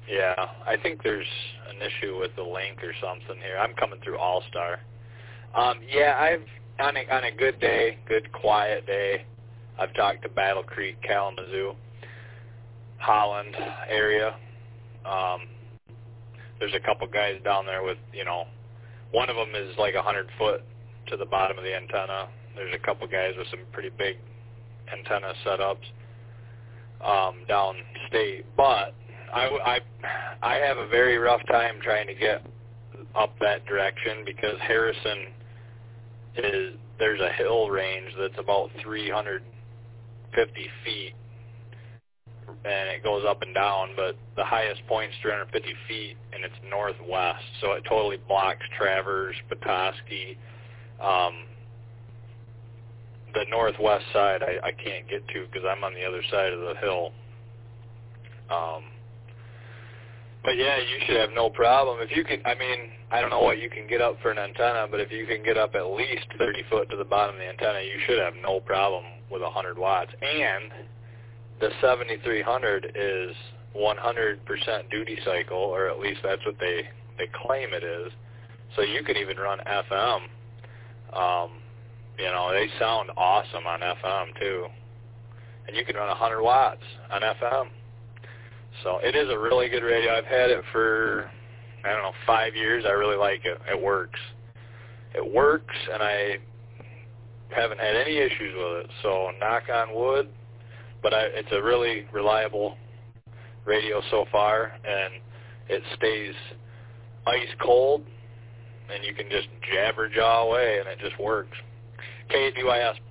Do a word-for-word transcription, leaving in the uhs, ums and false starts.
Yeah, I think there's an issue with the link or something here. I'm coming through All-Star. Um, yeah, I've on a, on a good day, good quiet day, I've talked to Battle Creek, Kalamazoo, Holland area. Um, there's a couple guys down there with, you know, one of them is like a hundred foot to the bottom of the antenna. There's a couple guys with some pretty big antenna setups um, downstate, but I, I, I have a very rough time trying to get up that direction because Harrison is, there's a hill range that's about three hundred fifty feet, and it goes up and down, but the highest point's three hundred fifty feet, and it's northwest, so it totally blocks Traverse, Petoskey. Um, the northwest side I, I can't get to because I'm on the other side of the hill. Um, but yeah, you should have no problem. If you can, I mean, I don't know what you can get up for an antenna, but if you can get up at least thirty foot to the bottom of the antenna, you should have no problem with one hundred watts. And the seventy-three hundred is one hundred percent duty cycle, or at least that's what they, they claim it is. So you could even run F M. Um, you know, they sound awesome on F M too. And you can run one hundred watts on F M. So it is a really good radio. I've had it for, I don't know, five years. I really like it. It works. It works, and I haven't had any issues with it. So knock on wood. But I, it's a really reliable radio so far, and it stays ice cold, and you can just jabber jaw away, and it just works. K D Y S